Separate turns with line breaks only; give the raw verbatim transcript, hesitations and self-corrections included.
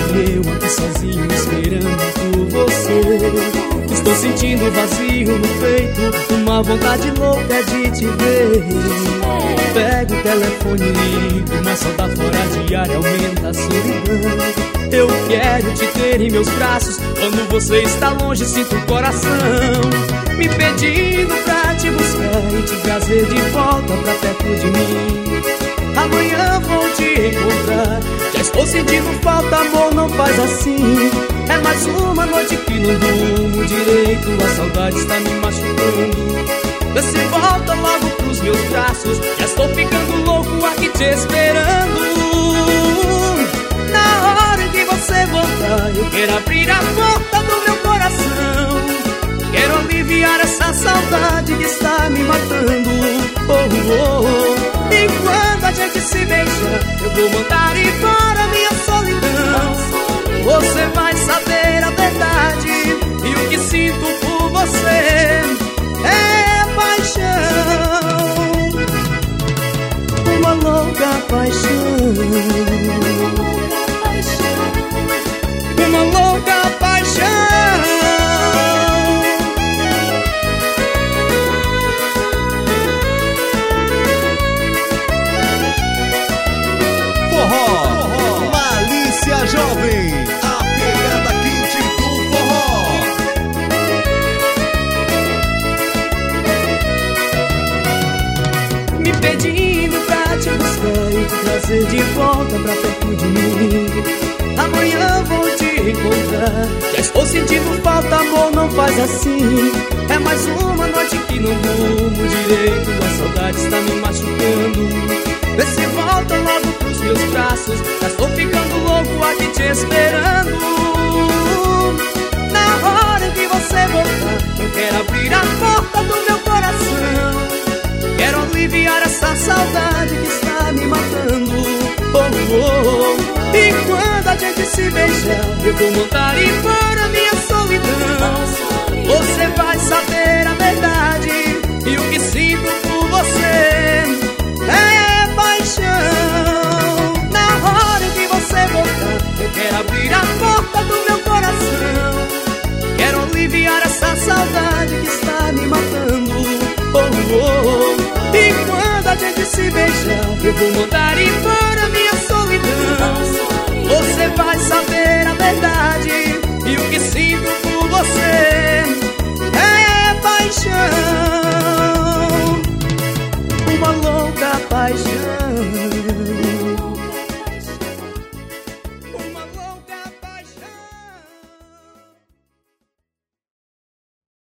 eu aqui sozinho esperando por você. Estou sentindo vazio no peito, uma vontade louca de te ver. Pego o telefone e ligo, mas só dá fora de ar e aumenta a solidão. Eu quero te ter em meus braços, quando você está longe sinto o coração me pedindo pra te buscar e te trazer de volta pra perto de mim. Amanhã vou te encontrar, já estou sentindo falta, amor, não faz assim. É mais uma noite que não durmo direito, a saudade está me machucando. Vê se volta logo pros meus braços, já estou ficando louco aqui te esperando. Na hora que você voltar, eu quero abrir a porta do meu coração. Quero aliviar essa saudade que está me matando. Oh, oh, oh. E quando a gente se beijar, eu vou mandar embora minha solidão. Você vai saber a verdade, e o que sinto por você é paixão, uma louca paixão, uma louca paixão.
Forró, Malícia Jovem, a pegada quente do forró.
Me pedindo pra te buscar e te trazer de volta pra perto de mim. Amanhã vou te encontrar, já estou sentindo falta, amor, não faz assim. É mais uma noite que não durmo direito, a saudade está me machucando. Vê se volta logo pros meus braços, já estou ficando louco aqui te esperando. Na hora que você voltar, eu quero abrir a porta do meu coração. Quero aliviar essa saudade que está me matando. Oh, oh, oh. E quando a gente se beijar, eu vou mandar embora minha solidão. Você vai saber a verdade, e o que sinto por você é paixão. Na hora que você voltar, eu quero abrir a porta do meu coração. Quero aliviar essa saudade que está me matando. Oh, oh, oh. E quando a gente se beijar, eu vou